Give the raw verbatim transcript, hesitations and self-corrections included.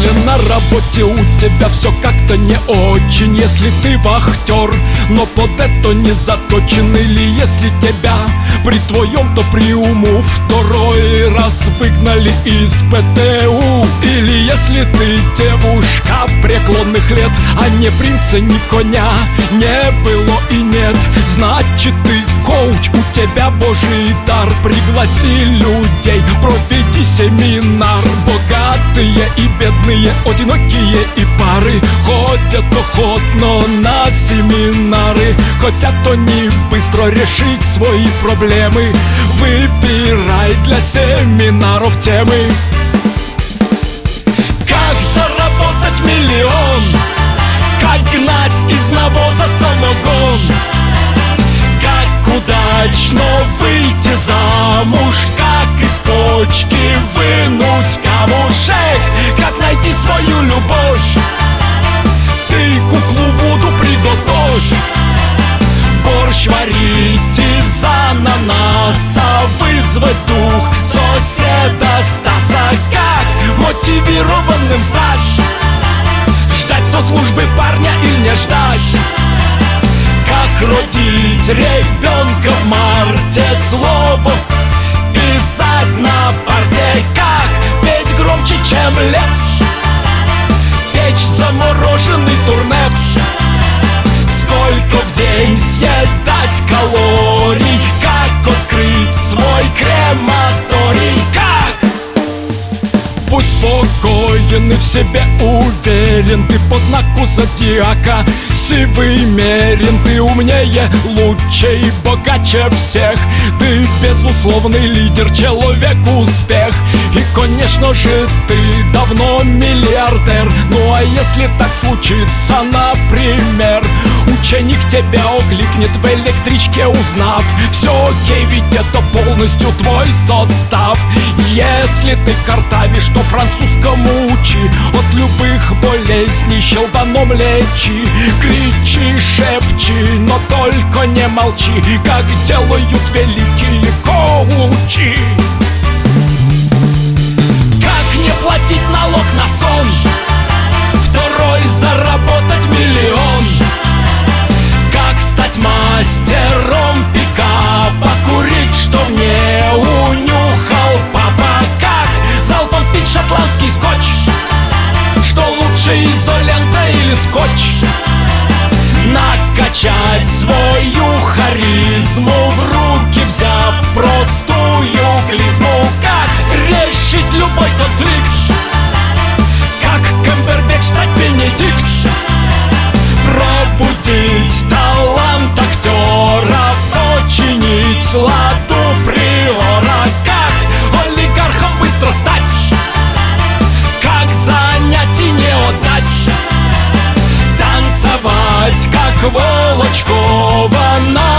Или на работе у тебя все как-то не очень, если ты вахтер, но под это не заточен. Или если тебя при твоем-то приуму второй раз выгнали из ПТУ. Или если ты девушка преклонных лет, а не принца, ни коня не было и нет, значит ты коуч, у тебя божий дар. Пригласи людей, проведи семинар. Богатые и бедные, одинокие и пары ходят охотно на семинары. Хотят они быстро решить свои проблемы. Выбирай для семинаров темы. Как заработать миллион? Как гнать из навоза самогон? Как удачно выйти замуж? Как из почки вынуть камушек? Как найти свою любовь? Ты куклу Вуду приготовь. Борщ варить из ананаса, вызвать дух соседа Стаса. Как мотивированным стать? Ждать со службы парня или не ждать? Как родить ребенка в марте? Слово писать на парте. Как петь громче, чем Лепс? Печь замороженный турнепс. Сколько в день съедать калорий? Как открыть свой крематорий? Как? Будь спокоен и в себе уверен, ты по знаку зодиака сивый мерин. Ты умнее, лучше и богаче всех. Ты безусловный лидер, человек успех. И, конечно же, ты давно миллиардер. Ну а если так случится, например, ученик тебя окликнет в электричке, узнав: все окей, ведь это полностью твой состав. Если ты картавишь, то французскому учи. От любых болезней щелбаном лечи. Кричи, шепчи, но только не молчи, как делают великие коучи. Как не платить налог на сон? Второй заработать миллион. Как стать мастером пикапа? Курить, что не унюхал папа. Как залпом пить шотландский скотч? Что лучше, изолента или скотч? Накачать свою харизму, в руки взяв простую клизму. Как решить любой конфликт? Как Камбербэтч стать Бенедикт? Пробудить талант актера, починить ладу приора. Как олигархом быстро стать? Как занять и не отдать? Танцевать, как Волочкова на